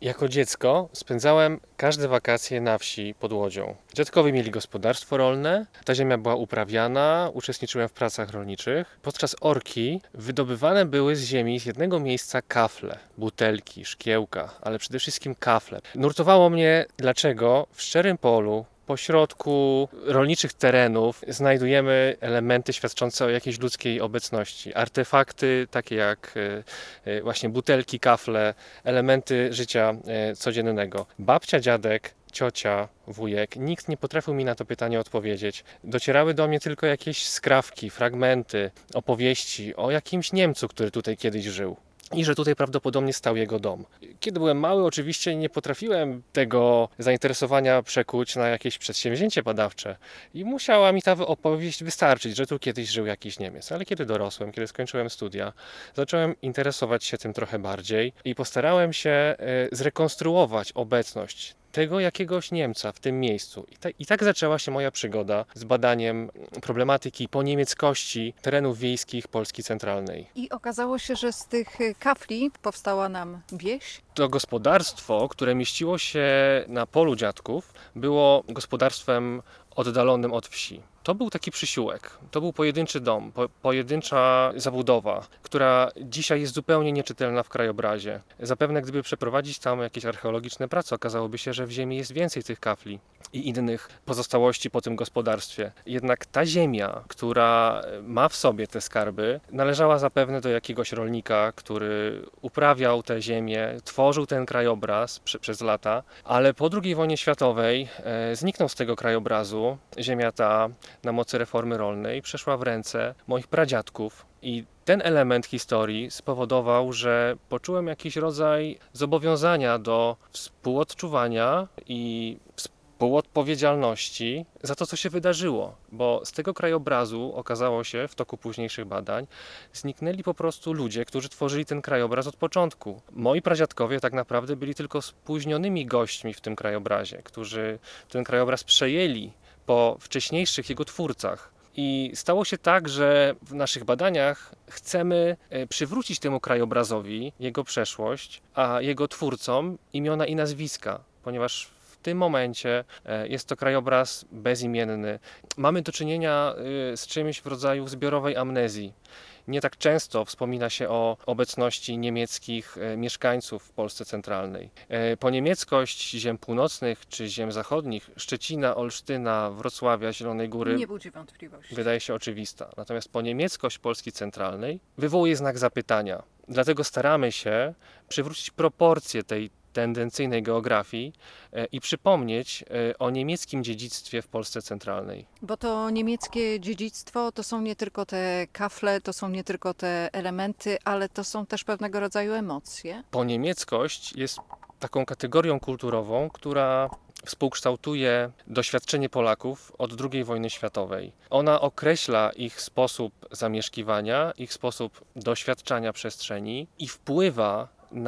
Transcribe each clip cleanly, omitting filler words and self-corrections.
Jako dziecko spędzałem każde wakacje na wsi pod Łodzią. Dziadkowie mieli gospodarstwo rolne, ta ziemia była uprawiana, uczestniczyłem w pracach rolniczych. Podczas orki wydobywane były z ziemi z jednego miejsca kafle, butelki, szkiełka, ale przede wszystkim kafle. Nurtowało mnie, dlaczego w szczerym polu, pośrodku rolniczych terenów znajdujemy elementy świadczące o jakiejś ludzkiej obecności. Artefakty takie jak właśnie butelki, kafle, elementy życia codziennego. Babcia, dziadek, ciocia, wujek, nikt nie potrafił mi na to pytanie odpowiedzieć. Docierały do mnie tylko jakieś skrawki, fragmenty, opowieści o jakimś Niemcu, który tutaj kiedyś żył. I że tutaj prawdopodobnie stał jego dom. Kiedy byłem mały, oczywiście nie potrafiłem tego zainteresowania przekuć na jakieś przedsięwzięcie badawcze i musiała mi ta opowieść wystarczyć, że tu kiedyś żył jakiś Niemiec. Ale kiedy dorosłem, kiedy skończyłem studia, zacząłem interesować się tym trochę bardziej i postarałem się zrekonstruować obecność tego jakiegoś Niemca w tym miejscu. I tak zaczęła się moja przygoda z badaniem problematyki poniemieckości terenów wiejskich Polski centralnej. I okazało się, że z tych kafli powstała nam wieś. To gospodarstwo, które mieściło się na polu dziadków, było gospodarstwem oddalonym od wsi. To był taki przysiółek, to był pojedynczy dom, pojedyncza zabudowa, która dzisiaj jest zupełnie nieczytelna w krajobrazie. Zapewne gdyby przeprowadzić tam jakieś archeologiczne prace, okazałoby się, że w ziemi jest więcej tych kafli i innych pozostałości po tym gospodarstwie. Jednak ta ziemia, która ma w sobie te skarby, należała zapewne do jakiegoś rolnika, który uprawiał tę ziemię, tworzył ten krajobraz przez lata, ale po II wojnie światowej zniknął z tego krajobrazu. Ziemia ta na mocy reformy rolnej przeszła w ręce moich pradziadków. I ten element historii spowodował, że poczułem jakiś rodzaj zobowiązania do współodczuwania i współodpowiedzialności za to, co się wydarzyło, bo z tego krajobrazu okazało się w toku późniejszych badań, zniknęli po prostu ludzie, którzy tworzyli ten krajobraz od początku. Moi pradziadkowie tak naprawdę byli tylko spóźnionymi gośćmi w tym krajobrazie, którzy ten krajobraz przejęli po wcześniejszych jego twórcach. I stało się tak, że w naszych badaniach chcemy przywrócić temu krajobrazowi jego przeszłość, a jego twórcom imiona i nazwiska, ponieważ w tym momencie jest to krajobraz bezimienny. Mamy do czynienia z czymś w rodzaju zbiorowej amnezji. Nie tak często wspomina się o obecności niemieckich mieszkańców w Polsce centralnej. Poniemieckość ziem północnych czy ziem zachodnich, Szczecina, Olsztyna, Wrocławia, Zielonej Góry, Nie budzi wątpliwości. wydaje się oczywista. Natomiast poniemieckość Polski centralnej wywołuje znak zapytania. Dlatego staramy się przywrócić proporcje tej tendencyjnej geografii i przypomnieć o niemieckim dziedzictwie w Polsce centralnej. Bo to niemieckie dziedzictwo to są nie tylko te kafle, to są nie tylko te elementy, ale to są też pewnego rodzaju emocje. Poniemieckość jest taką kategorią kulturową, która współkształtuje doświadczenie Polaków od II wojny światowej. Ona określa ich sposób zamieszkiwania, ich sposób doświadczania przestrzeni i wpływa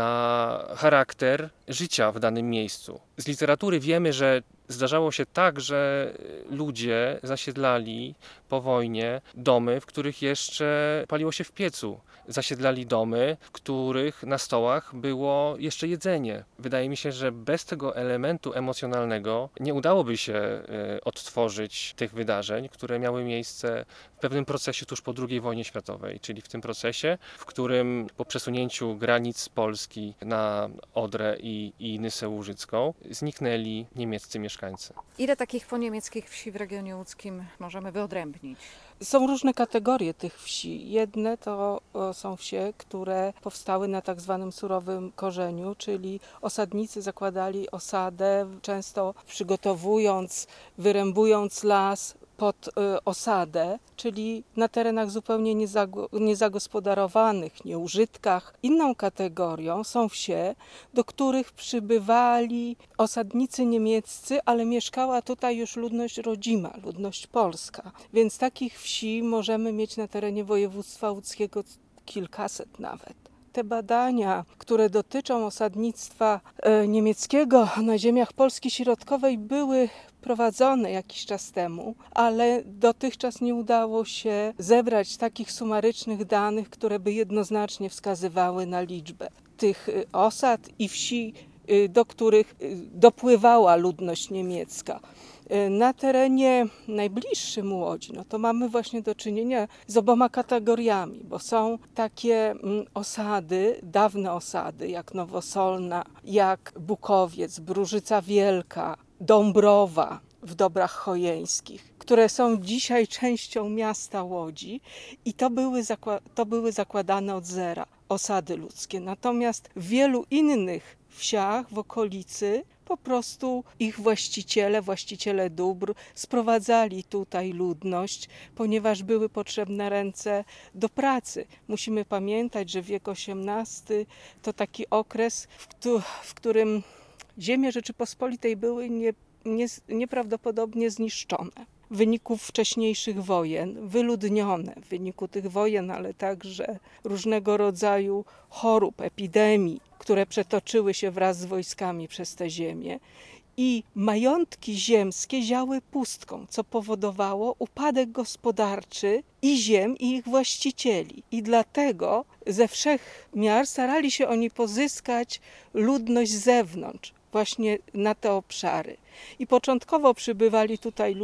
na charakter życia w danym miejscu. Z literatury wiemy, że zdarzało się tak, że ludzie zasiedlali po wojnie domy, w których jeszcze paliło się w piecu. Zasiedlali domy, w których na stołach było jeszcze jedzenie. Wydaje mi się, że bez tego elementu emocjonalnego nie udałoby się odtworzyć tych wydarzeń, które miały miejsce w pewnym procesie tuż po II wojnie światowej, czyli w tym procesie, w którym po przesunięciu granic Polski na Odrę i Nysę Łużycką zniknęli niemieccy mieszkańcy. Ile takich poniemieckich wsi w regionie łódzkim możemy wyodrębnić? Są różne kategorie tych wsi. Jedne to są wsie, które powstały na tak zwanym surowym korzeniu, czyli osadnicy zakładali osadę, często przygotowując, wyrębując las pod osadę, czyli na terenach zupełnie niezagospodarowanych, nieużytkach. Inną kategorią są wsie, do których przybywali osadnicy niemieccy, ale mieszkała tutaj już ludność rodzima, ludność polska. Więc takich wsi możemy mieć na terenie województwa łódzkiego kilkaset nawet. Te badania, które dotyczą osadnictwa niemieckiego na ziemiach Polski Środkowej, były prowadzone jakiś czas temu, ale dotychczas nie udało się zebrać takich sumarycznych danych, które by jednoznacznie wskazywały na liczbę tych osad i wsi do których dopływała ludność niemiecka. Na terenie najbliższym Łodzi, no to mamy właśnie do czynienia z oboma kategoriami, bo są takie osady, dawne osady, jak Nowosolna, jak Bukowiec, Bróżyca Wielka, Dąbrowa w Dobrach Chojeńskich, które są dzisiaj częścią miasta Łodzi i to były zakładane od zera osady ludzkie. Natomiast w wielu innych wsiach w okolicy po prostu ich właściciele dóbr sprowadzali tutaj ludność, ponieważ były potrzebne ręce do pracy. Musimy pamiętać, że wiek XVIII to taki okres, w którym ziemie Rzeczypospolitej były nieprawdopodobnie zniszczone w wyniku wcześniejszych wojen, wyludnione w wyniku tych wojen, ale także różnego rodzaju chorób, epidemii, które przetoczyły się wraz z wojskami przez te ziemię. I majątki ziemskie ziały pustką, co powodowało upadek gospodarczy i ziem, i ich właścicieli. I dlatego ze wszech miar starali się oni pozyskać ludność z zewnątrz, właśnie na te obszary. I początkowo przybywali tutaj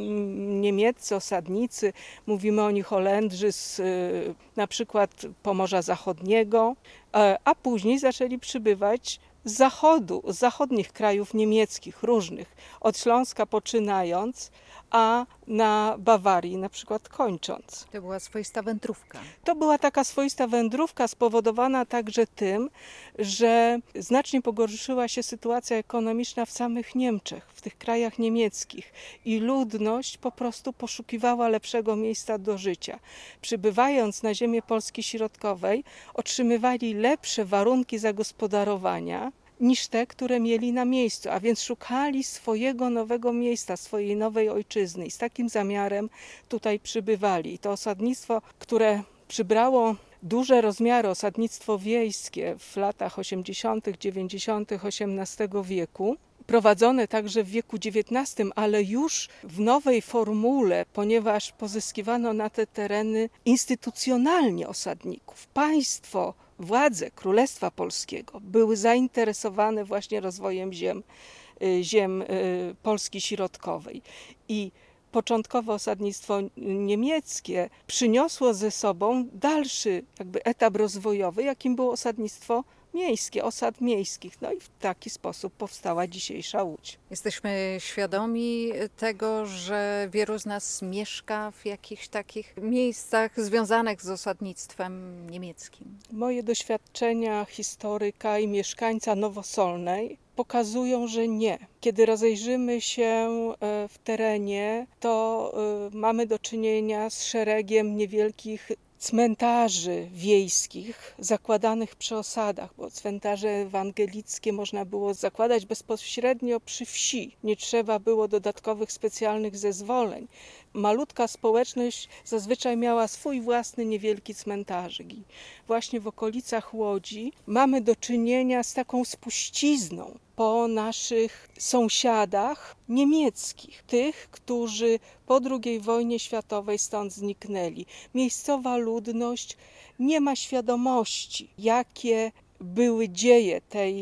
niemieccy osadnicy, mówimy o nich Holendrzy z na przykład Pomorza Zachodniego, a później zaczęli przybywać z zachodu, z zachodnich krajów niemieckich, różnych, od Śląska poczynając, a na Bawarii na przykład kończąc. To była swoista wędrówka. To była taka swoista wędrówka spowodowana także tym, że znacznie pogorszyła się sytuacja ekonomiczna w samych Niemczech, w tych krajach niemieckich i ludność po prostu poszukiwała lepszego miejsca do życia. Przybywając na ziemię Polski Środkowej, otrzymywali lepsze warunki zagospodarowania niż te, które mieli na miejscu, a więc szukali swojego nowego miejsca, swojej nowej ojczyzny i z takim zamiarem tutaj przybywali. I to osadnictwo, które przybrało duże rozmiary, osadnictwo wiejskie w latach 80., 90. XVIII wieku, prowadzone także w wieku XIX, ale już w nowej formule, ponieważ pozyskiwano na te tereny instytucjonalnie osadników. Państwo, władze Królestwa Polskiego były zainteresowane właśnie rozwojem ziem Polski Środkowej. I początkowe osadnictwo niemieckie przyniosło ze sobą dalszy etap rozwojowy, jakim było osadnictwo miejskie, osad miejskich. No i w taki sposób powstała dzisiejsza Łódź. Jesteśmy świadomi tego, że wielu z nas mieszka w jakichś takich miejscach związanych z osadnictwem niemieckim. Moje doświadczenia historyka i mieszkańca Nowosolnej pokazują, że nie. Kiedy rozejrzymy się w terenie, to mamy do czynienia z szeregiem niewielkich cmentarzy wiejskich zakładanych przy osadach, bo cmentarze ewangelickie można było zakładać bezpośrednio przy wsi. Nie trzeba było dodatkowych specjalnych zezwoleń. Malutka społeczność zazwyczaj miała swój własny niewielki cmentarzyk. I właśnie w okolicach Łodzi mamy do czynienia z taką spuścizną po naszych sąsiadach niemieckich, tych, którzy po II wojnie światowej stąd zniknęli. Miejscowa ludność nie ma świadomości, jakie były dzieje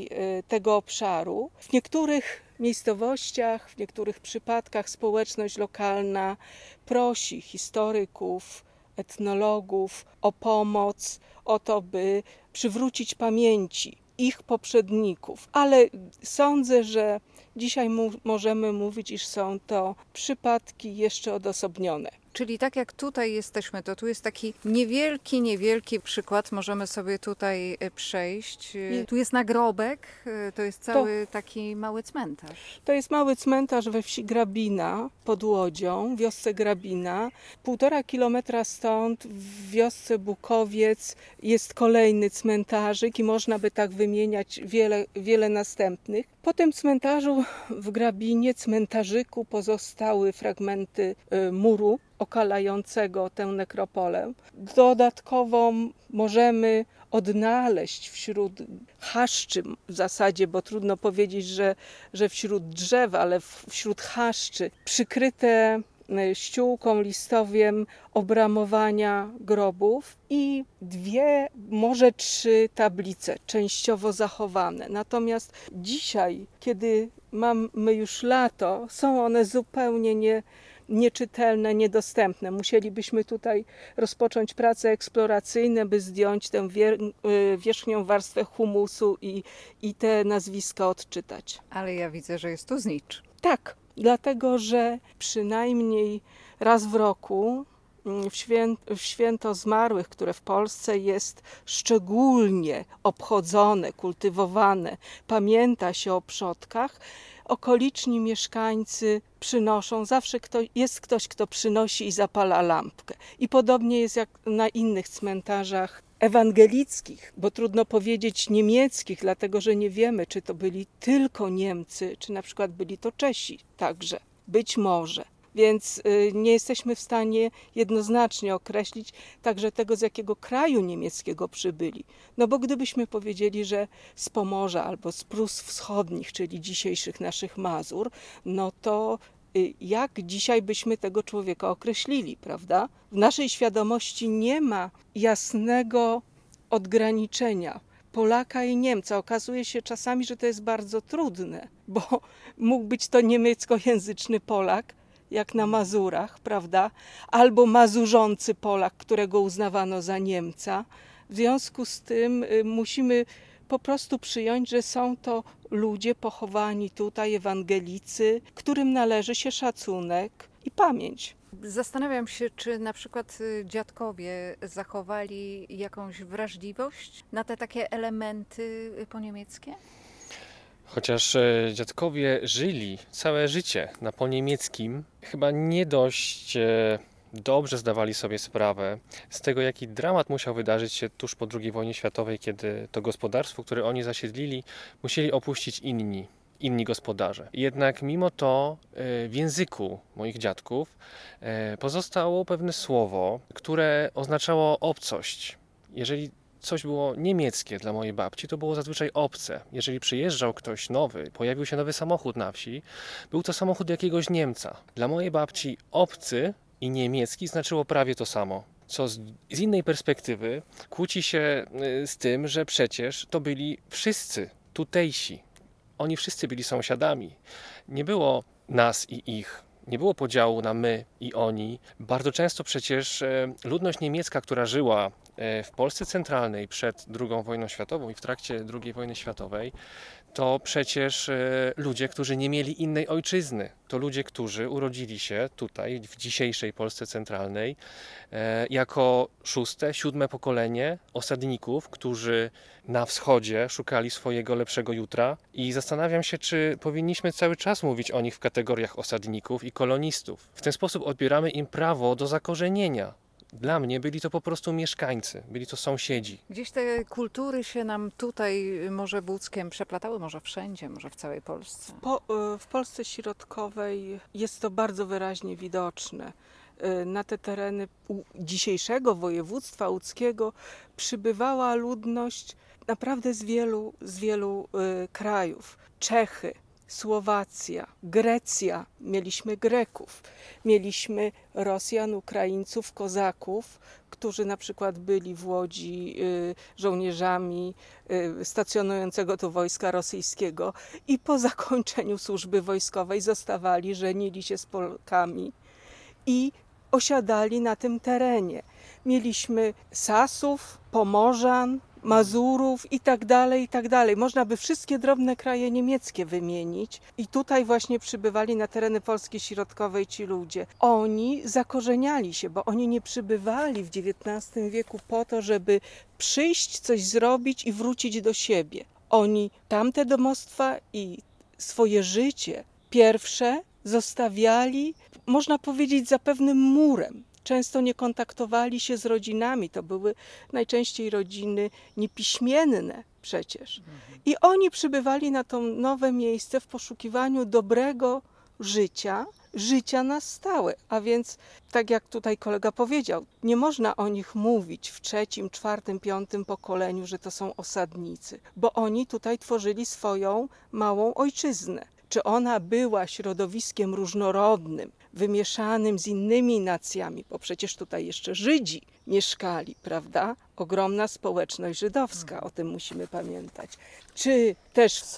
tego obszaru. W niektórych miejscowościach, w niektórych przypadkach społeczność lokalna prosi historyków, etnologów o pomoc, o to, by przywrócić pamięci ich poprzedników. Ale sądzę, że dzisiaj możemy mówić, iż są to przypadki jeszcze odosobnione. Czyli tak jak tutaj jesteśmy, to tu jest taki niewielki przykład. Możemy sobie tutaj przejść. Tu jest nagrobek, to jest cały taki mały cmentarz. To jest mały cmentarz we wsi Grabina pod Łodzią, w wiosce Grabina. 1,5 kilometra stąd w wiosce Bukowiec jest kolejny cmentarzyk i można by tak wymieniać wiele następnych. Po tym cmentarzu w Grabinie, cmentarzyku, pozostały fragmenty muru okalającego tę nekropolę. Dodatkowo możemy odnaleźć wśród chaszczy w zasadzie, bo trudno powiedzieć, że wśród drzew, ale wśród chaszczy przykryte ściółką, listowiem obramowania grobów i 2, może 3 tablice częściowo zachowane. Natomiast dzisiaj, kiedy mamy już lato, są one zupełnie nieczytelne, niedostępne. Musielibyśmy tutaj rozpocząć prace eksploracyjne, by zdjąć tę wierzchnią warstwę humusu i te nazwiska odczytać. Ale ja widzę, że jest tu znicz. Tak, dlatego że przynajmniej raz w roku w święto zmarłych, które w Polsce jest szczególnie obchodzone, kultywowane, pamięta się o przodkach, okoliczni mieszkańcy przynoszą, zawsze jest ktoś, kto przynosi i zapala lampkę. I podobnie jest jak na innych cmentarzach ewangelickich, bo trudno powiedzieć niemieckich, dlatego że nie wiemy, czy to byli tylko Niemcy, czy na przykład byli to Czesi także. Być może. Więc nie jesteśmy w stanie jednoznacznie określić także tego, z jakiego kraju niemieckiego przybyli. No bo gdybyśmy powiedzieli, że z Pomorza albo z Prus Wschodnich, czyli dzisiejszych naszych Mazur, no to jak dzisiaj byśmy tego człowieka określili, prawda? W naszej świadomości nie ma jasnego odgraniczenia Polaka i Niemca. Okazuje się czasami, że to jest bardzo trudne, bo mógł być to niemieckojęzyczny Polak, jak na Mazurach, prawda? Albo mazurzący Polak, którego uznawano za Niemca. W związku z tym musimy po prostu przyjąć, że są to ludzie pochowani tutaj, ewangelicy, którym należy się szacunek i pamięć. Zastanawiam się, czy na przykład dziadkowie zachowali jakąś wrażliwość na te takie elementy poniemieckie? Chociaż dziadkowie żyli całe życie na poniemieckim, chyba nie dość dobrze zdawali sobie sprawę z tego, jaki dramat musiał wydarzyć się tuż po II wojnie światowej, kiedy to gospodarstwo, które oni zasiedlili, musieli opuścić inni gospodarze. Jednak mimo to w języku moich dziadków pozostało pewne słowo, które oznaczało obcość. Jeżeli coś było niemieckie dla mojej babci, to było zazwyczaj obce. Jeżeli przyjeżdżał ktoś nowy, pojawił się nowy samochód na wsi, był to samochód jakiegoś Niemca. Dla mojej babci obcy i niemiecki znaczyło prawie to samo. Co z innej perspektywy kłóci się z tym, że przecież to byli wszyscy tutejsi. Oni wszyscy byli sąsiadami. Nie było nas i ich. Nie było podziału na my i oni. Bardzo często przecież ludność niemiecka, która żyła w Polsce centralnej przed II wojną światową i w trakcie II wojny światowej, to przecież ludzie, którzy nie mieli innej ojczyzny. To ludzie, którzy urodzili się tutaj, w dzisiejszej Polsce centralnej, jako 6., 7. pokolenie osadników, którzy na wschodzie szukali swojego lepszego jutra. I zastanawiam się, czy powinniśmy cały czas mówić o nich w kategoriach osadników i kolonistów. W ten sposób odbieramy im prawo do zakorzenienia. Dla mnie byli to po prostu mieszkańcy, byli to sąsiedzi. Gdzieś te kultury się nam tutaj może w Łódzkiem przeplatały, może wszędzie, może w całej Polsce. W Polsce środkowej jest to bardzo wyraźnie widoczne. Na te tereny dzisiejszego województwa łódzkiego przybywała ludność naprawdę z wielu krajów. Czechy, Słowacja, Grecja, mieliśmy Greków, mieliśmy Rosjan, Ukraińców, Kozaków, którzy na przykład byli w Łodzi żołnierzami stacjonującego tu wojska rosyjskiego i po zakończeniu służby wojskowej zostawali, żenili się z Polkami i osiadali na tym terenie. Mieliśmy Sasów, Pomorzan, Mazurów i tak dalej. Można by wszystkie drobne kraje niemieckie wymienić i tutaj właśnie przybywali na tereny Polski Środkowej ci ludzie. Oni zakorzeniali się, bo oni nie przybywali w XIX wieku po to, żeby przyjść, coś zrobić i wrócić do siebie. Oni tamte domostwa i swoje życie pierwsze zostawiali, można powiedzieć, za pewnym murem. Często nie kontaktowali się z rodzinami, to były najczęściej rodziny niepiśmienne przecież. I oni przybywali na to nowe miejsce w poszukiwaniu dobrego życia na stałe. A więc, tak jak tutaj kolega powiedział, nie można o nich mówić w 3., 4., 5. pokoleniu, że to są osadnicy, bo oni tutaj tworzyli swoją małą ojczyznę. Czy ona była środowiskiem różnorodnym, wymieszanym z innymi nacjami, bo przecież tutaj jeszcze Żydzi mieszkali, prawda? Ogromna społeczność żydowska, o tym musimy pamiętać. Czy też w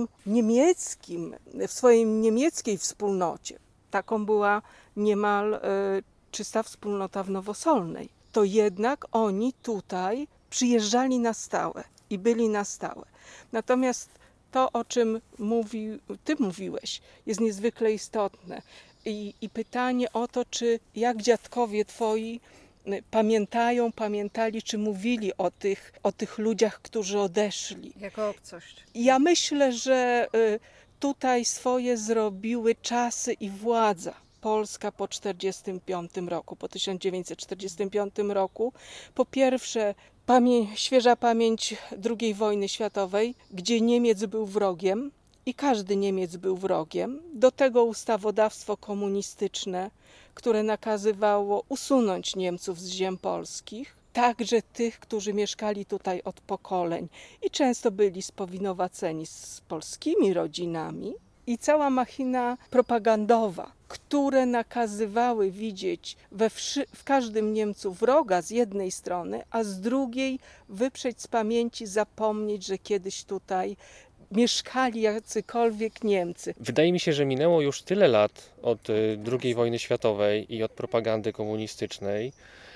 swojej niemieckiej wspólnocie, taką była niemal czysta wspólnota w Nowosolnej, to jednak oni tutaj przyjeżdżali na stałe i byli na stałe. Natomiast to, o czym ty mówiłeś, jest niezwykle istotne. I pytanie o to, jak dziadkowie twoi pamiętali, czy mówili o tych ludziach, którzy odeszli. Jako obcość. Ja myślę, że tutaj swoje zrobiły czasy i władza. Polska po 1945 roku, po 1945 roku. Po pierwsze, świeża pamięć II wojny światowej, gdzie Niemiec był wrogiem i każdy Niemiec był wrogiem. Do tego ustawodawstwo komunistyczne, które nakazywało usunąć Niemców z ziem polskich, także tych, którzy mieszkali tutaj od pokoleń i często byli spowinowaceni z polskimi rodzinami. I cała machina propagandowa, które nakazywały widzieć w każdym Niemcu wroga z jednej strony, a z drugiej wyprzeć z pamięci, zapomnieć, że kiedyś tutaj mieszkali jacykolwiek Niemcy. Wydaje mi się, że minęło już tyle lat od II wojny światowej i od propagandy komunistycznej,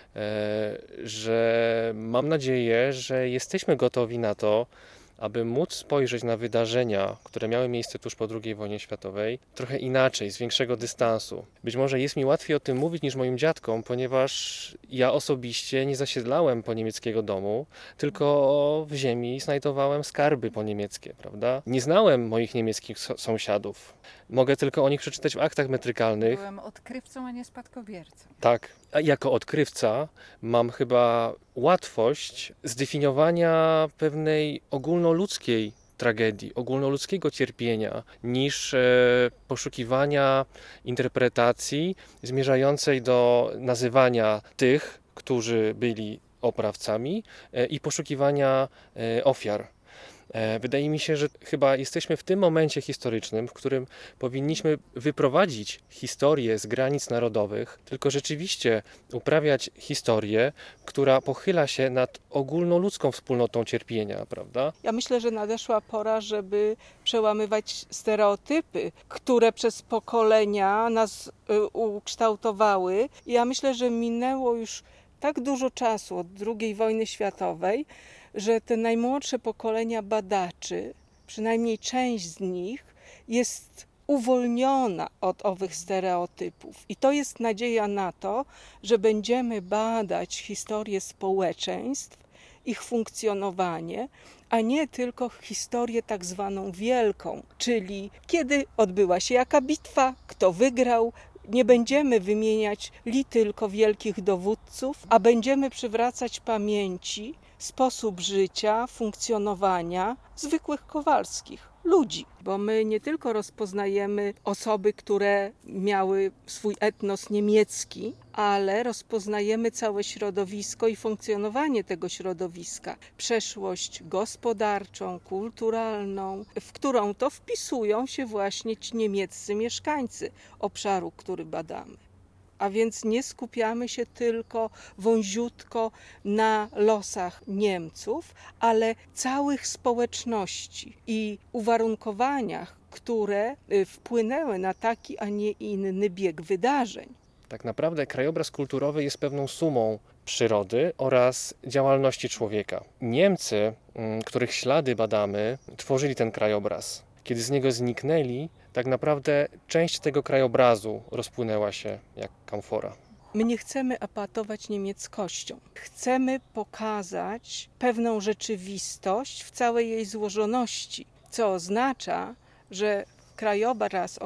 że mam nadzieję, że jesteśmy gotowi na to, aby móc spojrzeć na wydarzenia, które miały miejsce tuż po II wojnie światowej, trochę inaczej, z większego dystansu. Być może jest mi łatwiej o tym mówić niż moim dziadkom, ponieważ ja osobiście nie zasiedlałem po niemieckiego domu, tylko w ziemi znajdowałem skarby poniemieckie, prawda? Nie znałem moich niemieckich sąsiadów. Mogę tylko o nich przeczytać w aktach metrykalnych. Byłem odkrywcą, a nie spadkobiercą. Tak, a jako odkrywca mam chyba łatwość zdefiniowania pewnej ogólnoludzkiej tragedii, ogólnoludzkiego cierpienia, niż poszukiwania interpretacji zmierzającej do nazywania tych, którzy byli oprawcami i poszukiwania ofiar. Wydaje mi się, że chyba jesteśmy w tym momencie historycznym, w którym powinniśmy wyprowadzić historię z granic narodowych, tylko rzeczywiście uprawiać historię, która pochyla się nad ogólnoludzką wspólnotą cierpienia, prawda? Ja myślę, że nadeszła pora, żeby przełamywać stereotypy, które przez pokolenia nas ukształtowały. Ja myślę, że minęło już tak dużo czasu od II wojny światowej, że te najmłodsze pokolenia badaczy, przynajmniej część z nich, jest uwolniona od owych stereotypów. I to jest nadzieja na to, że będziemy badać historię społeczeństw, ich funkcjonowanie, a nie tylko historię tak zwaną wielką, czyli kiedy odbyła się jaka bitwa, kto wygrał. Nie będziemy wymieniać tylko wielkich dowódców, a będziemy przywracać pamięci sposób życia, funkcjonowania zwykłych Kowalskich, ludzi. Bo my nie tylko rozpoznajemy osoby, które miały swój etnos niemiecki, ale rozpoznajemy całe środowisko i funkcjonowanie tego środowiska. Przeszłość gospodarczą, kulturalną, w którą to wpisują się właśnie ci niemieccy mieszkańcy obszaru, który badamy. A więc nie skupiamy się tylko wąziutko na losach Niemców, ale całych społeczności i uwarunkowaniach, które wpłynęły na taki, a nie inny bieg wydarzeń. Tak naprawdę krajobraz kulturowy jest pewną sumą przyrody oraz działalności człowieka. Niemcy, których ślady badamy, tworzyli ten krajobraz. Kiedy z niego zniknęli, tak naprawdę część tego krajobrazu rozpłynęła się jak kamfora. My nie chcemy epatować niemieckością. Chcemy pokazać pewną rzeczywistość w całej jej złożoności, co oznacza, że krajobraz,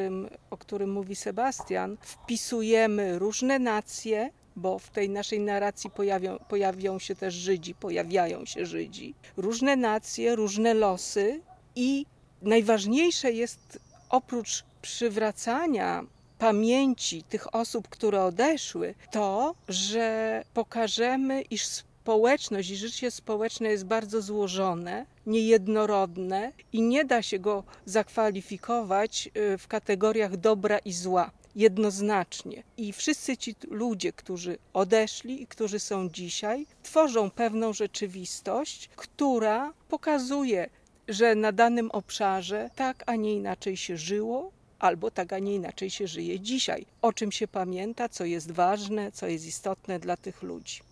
o którym mówi Sebastian, wpisujemy różne nacje, bo w tej naszej narracji pojawiają się Żydzi, różne nacje, różne losy i najważniejsze jest oprócz przywracania pamięci tych osób, które odeszły, to, że pokażemy, iż społeczność i życie społeczne jest bardzo złożone, niejednorodne i nie da się go zakwalifikować w kategoriach dobra i zła. jednoznacznie. I wszyscy ci ludzie, którzy odeszli i którzy są dzisiaj, tworzą pewną rzeczywistość, która pokazuje, że na danym obszarze tak, a nie inaczej się żyło, albo tak, a nie inaczej się żyje dzisiaj. O czym się pamięta, co jest ważne, co jest istotne dla tych ludzi.